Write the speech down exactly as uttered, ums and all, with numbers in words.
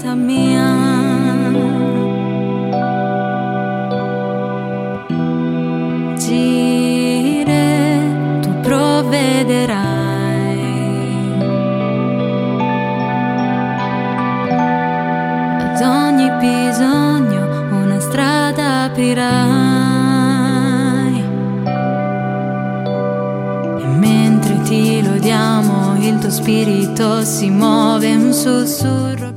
vita mia. Gire, tu provvederai. Ad ogni bisogno una strada aprirai. E mentre ti lodiamo il tuo spirito si muove un sussurro.